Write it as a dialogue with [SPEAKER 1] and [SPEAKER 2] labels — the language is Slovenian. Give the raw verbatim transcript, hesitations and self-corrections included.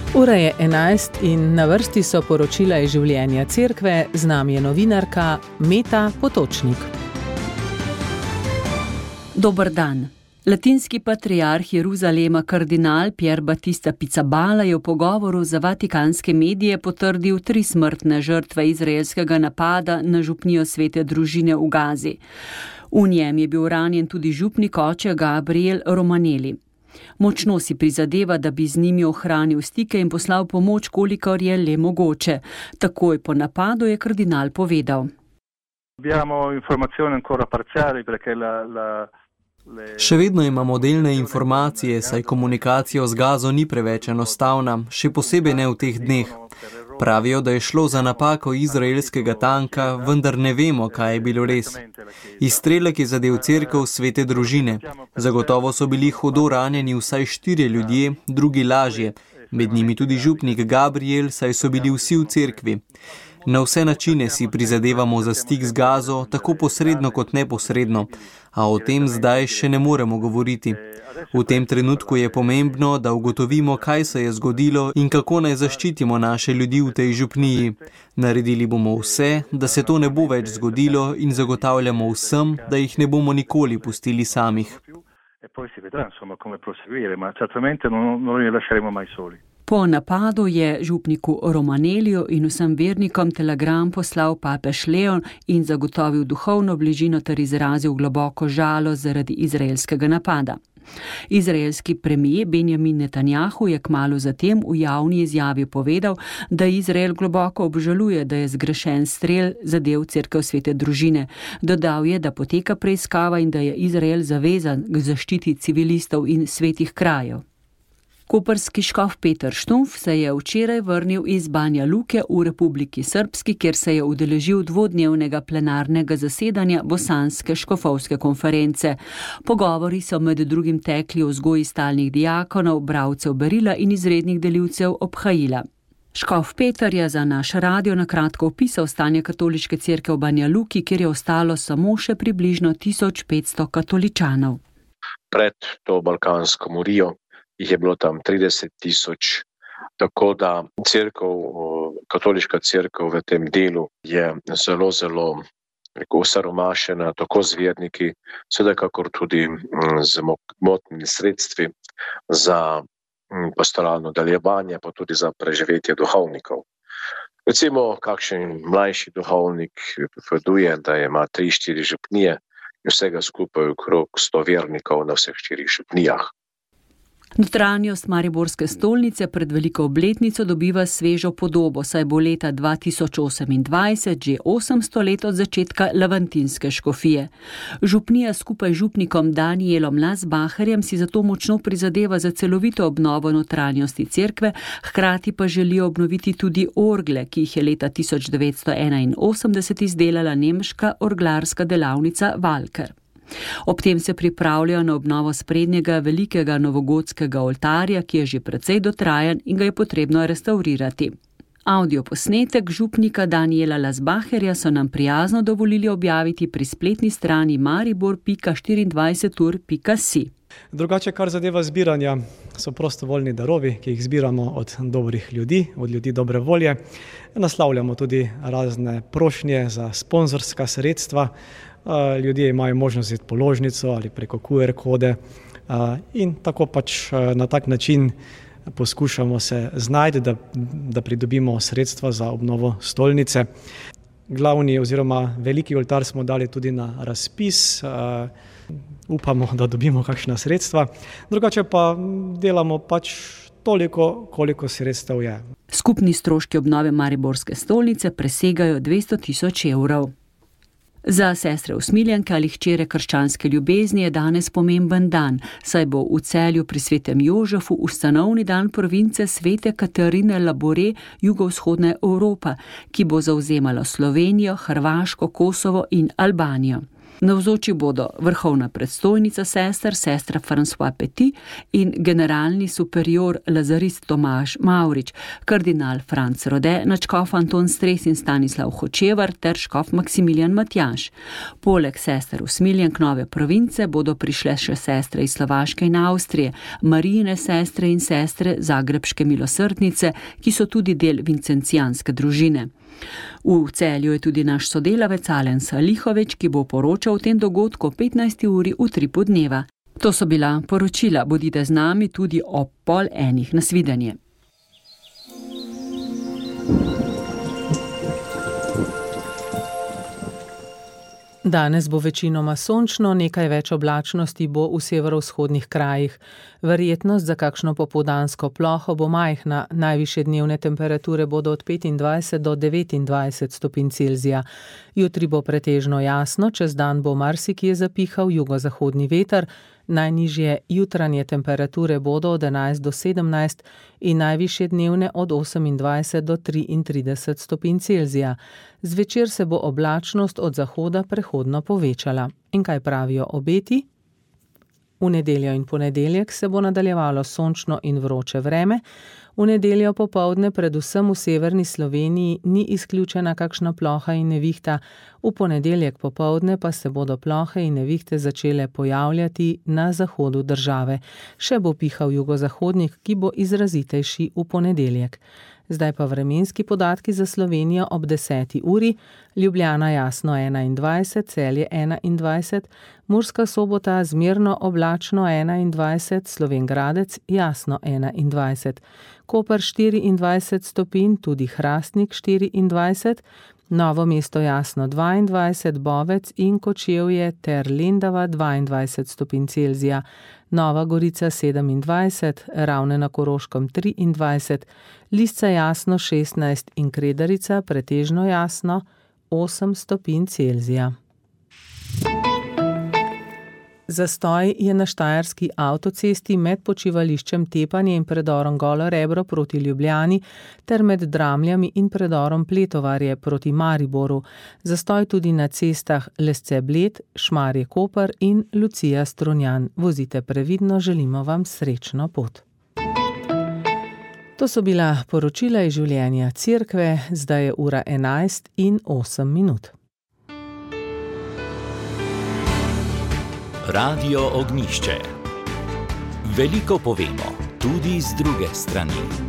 [SPEAKER 1] Ura je enajst in na vrsti so poročila iz življenja cerkve, z nami je novinarka Meta Potočnik.
[SPEAKER 2] Dober dan. Latinski patriarh Jeruzalema kardinal Pier Battista Pizzaballa je v pogovoru za vatikanske medije potrdil tri smrtne žrtve izraelskega napada na župnijo Svete družine v Gazi. V njem je bil ranjen tudi župnik oče Gabriel Romanelli. Močno si prizadeva, da bi z njimi ohranil stike in poslal pomoč, kolikor je le mogoče. Takoj po napadu je kardinal povedal.
[SPEAKER 3] Abbiamo informazioni ancora parziali perché la, la
[SPEAKER 4] Še vedno imamo delne informacije, saj komunikacija z Gazo ni preveč enostavna, še posebej ne v teh dneh. Pravijo, da je šlo za napako izraelskega tanka, vendar ne vemo, kaj je bilo res. Izstrelek je zadel cerkev Svete družine. Zagotovo so bili hudo ranjeni vsaj štirje ljudje, drugi lažje. Med njimi tudi župnik Gabriel, saj so bili vsi v cerkvi. Na vse načine si prizadevamo za stik z Gazo, tako posredno kot neposredno, a o tem zdaj še ne moremo govoriti. V tem trenutku je pomembno, da ugotovimo, kaj se je zgodilo in kako naj zaščitimo naše ljudi v tej župniji. Naredili bomo vse, da se to ne bo več zgodilo in zagotavljamo vsem, da jih ne bomo nikoli pustili samih.
[SPEAKER 2] Po napadu je župniku Romanelliju in vsem vernikom telegram poslal papež Leon in zagotovil duhovno bližino ter izrazil globoko žalost zaradi izraelskega napada. Izraelski premijer Benjamin Netanjahu je kmalu zatem v javni izjavi povedal, da Izrael globoko obžaluje, da je zgrešen strel zadel cerkev Svete družine. Dodal je, da poteka preiskava in da je Izrael zavezan k zaščiti civilistov in svetih krajev. Koprski škof Peter Štumf se je včeraj vrnil iz Banja Luke v Republiki Srpski, kjer se je udeležil dvodnevnega plenarnega zasedanja Bosanske škofovske konference. Pogovori so med drugim tekli o vzgoji stalnih diakonov, bralcev berila in izrednih delivcev obhajila. Škof Peter je za naš radio na kratko opisal stanje katoliške cerkve v Banja Luki, kjer je ostalo samo še približno tisoč petsto katoličanov.
[SPEAKER 5] Pred to balkansko morijo jih je bilo tam trideset tisoč, tako da cerkev, katoliška cerkev v tem delu je zelo, zelo osiromašena, tako z verniki, seveda kakor tudi z motnimi sredstvi za pastoralno delovanje, pa tudi za preživetje duhovnikov. Recimo, kakšen mlajši duhovnik pripoveduje, da ima tri, štiri župnije in vsega skupaj okrog sto vernikov na vseh štirih župnijah.
[SPEAKER 2] Notranjost mariborske stolnice pred veliko obletnico dobiva svežo podobo, saj bo leta dva tisoč osemindvajset že osemsto let od začetka levantinske škofije. Župnija skupaj z župnikom Danielom Lasbacherjem si zato močno prizadeva za celovito obnovo notranjosti cerkve, hkrati pa želijo obnoviti tudi orgle, ki jih je leta tisoč devetsto enainosemdeset izdelala nemška orglarska delavnica Walker. Ob tem se pripravljajo na obnovo sprednjega velikega novogotskega oltarja, ki je že precej dotrajan in ga je potrebno restavrirati. Audioposnetek župnika Daniela Lasbacherja so nam prijazno dovolili objaviti pri spletni strani maribor pika štiriindvajset ur pika si.
[SPEAKER 6] Drugače, kar zadeva zbiranja, so prostovoljni darovi, ki jih zbiramo od dobrih ljudi, od ljudi dobre volje. Naslavljamo tudi razne prošnje za sponzorska sredstva. Ljudje imajo možnost vzeti položnico ali preko Q R kode in tako pač na tak način poskušamo se znajti, da, da pridobimo sredstva za obnovo stolnice. Glavni oziroma veliki oltar smo dali tudi na razpis, upamo, da dobimo kakšna sredstva. Drugače pa delamo pač toliko, koliko sredstev je.
[SPEAKER 2] Skupni stroški obnove mariborske stolnice presegajo dvesto tisoč evrov. Za sestre usmiljenke ali hčere krščanske ljubezni je danes pomemben dan, saj bo v Celju pri Svetem Jožefu ustanovni dan province Svete Katarine Labore jugovzhodna Evropa, ki bo zavzemala Slovenijo, Hrvaško, Kosovo in Albanijo. Navzoči bodo vrhovna predstojnica sester, sestra François Petit in generalni superior lazarist Tomaž Mavrič, kardinal Franc Rode, nadškof Anton Stres in Stanislav Hočevar ter škof Maksimilijan Matjaž. Poleg sester usmiljenk Nove province bodo prišle še sestre iz Slovaške in Avstrije, Marijine sestre in sestre Zagrebške milosrdnice, ki so tudi del vincencijanske družine. V Celju je tudi naš sodelavec Alen Salihovič, ki bo poročal o tem dogodku o petnajsti uri v tripu dneva. To so bila poročila, bodite z nami tudi ob pol enih. Nasvidenje.
[SPEAKER 1] Danes bo večinoma sončno, nekaj več oblačnosti bo v severovzhodnih krajih. Verjetnost za kakšno popoldansko ploho bo majhna, najvišje dnevne temperature bodo od petindvajset do devetindvajset stopinj Celzija. Jutri bo pretežno jasno, čez dan bo marsikje zapihal jugozahodni veter, najnižje jutranje temperature bodo od enajst do sedemnajst in najvišje dnevne od osemindvajset do triintrideset stopinj Celzija. Zvečer se bo oblačnost od zahoda prehodno povečala. In kaj pravijo obeti? V nedeljo in ponedeljek se bo nadaljevalo sončno in vroče vreme. V nedeljo popoldne predvsem v severni Sloveniji ni izključena kakšna ploha in nevihta, v ponedeljek popoldne pa se bodo plohe in nevihte začele pojavljati na zahodu države. Še bo pihal jugozahodnik, ki bo izrazitejši v ponedeljek. Zdaj pa vremenski podatki za Slovenijo ob deseti uri, Ljubljana jasno enaindvajset, Celje enaindvajset, Murska Sobota zmerno oblačno enaindvajset, Slovenj Gradec jasno enaindvajset, Koper štiriindvajset stopinj, tudi Hrastnik štiriindvajset, Novo mesto jasno dvaindvajset, Bovec in Kočevje ter Lendava dvaindvajset stopinj Celzija, Nova Gorica sedemindvajset, Ravne na Koroškem triindvajset, Lisca jasno šestnajst in Kredarica pretežno jasno osem stopinj Celzija. Zastoj je na štajerski avtocesti med počivališčem Tepanje in predorom Golo Rebro proti Ljubljani ter med Dramljami in predorom Pletovarje proti Mariboru. Zastoj tudi na cestah Lesce Bled, Šmarje Koper in Lucija Strunjan. Vozite previdno, želimo vam srečno pot. To so bila poročila iz življenja cerkve, zdaj je ura enajst in osem minut.
[SPEAKER 7] Radio Ognjišče. Veliko povemo, tudi z druge strani.